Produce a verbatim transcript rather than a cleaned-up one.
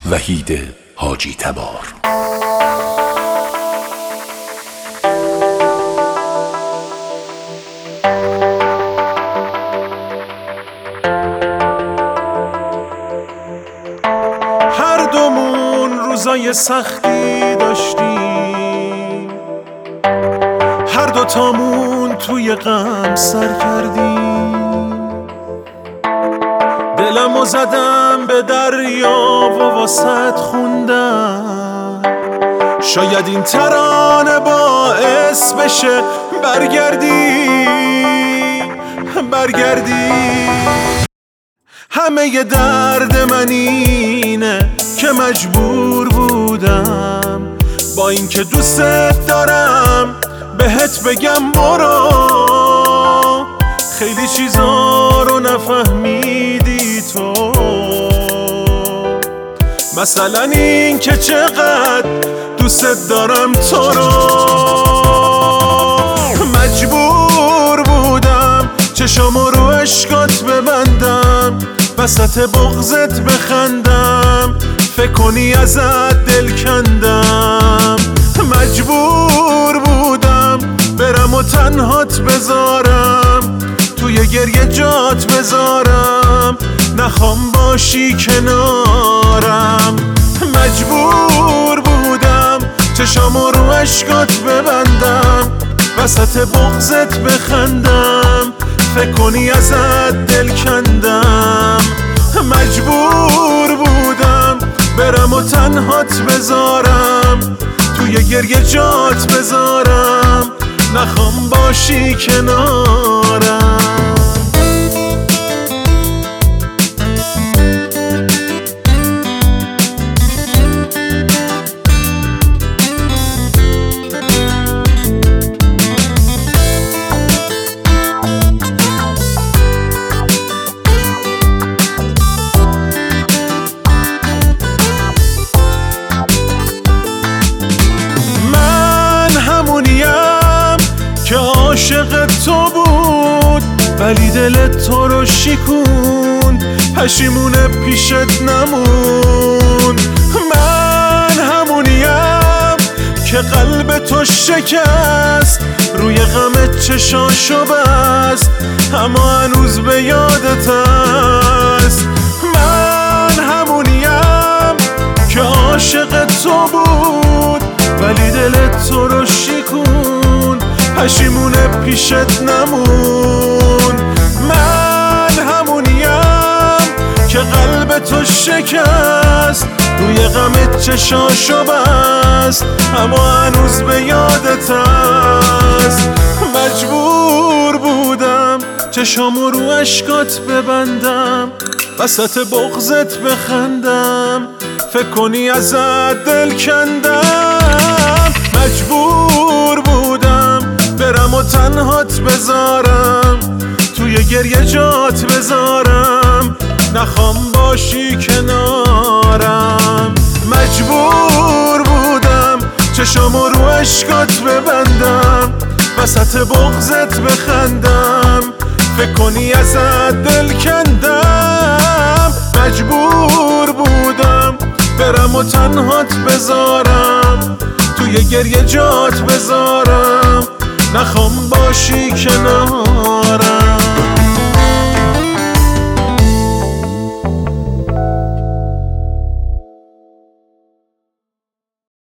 وحید حاجی تبار. هر دومون روزای سختی داشتیم، هر دوتامون توی غم سر کردیم. دلمو زدم به دریا و واسط خوندم، شاید این ترانه باعث بشه برگردی برگردی. همه ی درد من اینه که مجبور بودم با اینکه دوست دارم بهت بگم برو. خیلی چیزا رو نفهمیدی تو، مثلا این که چقدر دوست دارم تو رو. مجبور بودم چشامو رو عشقات ببندم، وسط بغضت بخندم، فکر کنی ازت دل کندم. مجبور بودم برم و تنهات بذارم، توی گریه جات بذارم، نخوام باشی کنارم. مجبور بودم چشامو رو عشقات ببندم، وسط بغضت بخندم، فکر کنی ازت دل کندم. مجبور بودم برم و تنهات بذارم، توی گریه جات بذارم، نخوام باشی کنارم. که عاشق تو بود ولی دلت تو رو شکوند، پشیمونه پیشت نموند. من همونیم که قلب تو شکست، روی غمت چشاشو بست، اما هنوز به یادت هست. من همونیم که عاشق تو بود ولی دلت تو رو شکوند، پشیمونه پیشت نمون. من همونیم که قلب تو شکست، روی غمت چشاشو بست، اما هنوز به یادت هست. مجبور بودم چشامو رو عشقات ببندم، وسط بغضت بخندم، فکر کنی ازت دل کندم. مجبور بودم برم و تنهات بذارم، توی گریه جات بذارم، نخوام باشی کنارم. مجبور بودم چشامو رو عشقات ببندم، وسط بغضت بخندم، فکر کنی ازت دل کندم. مجبور بودم برم و تنهات بذارم، توی گریه جات بذارم، نخوام باشی کنارم.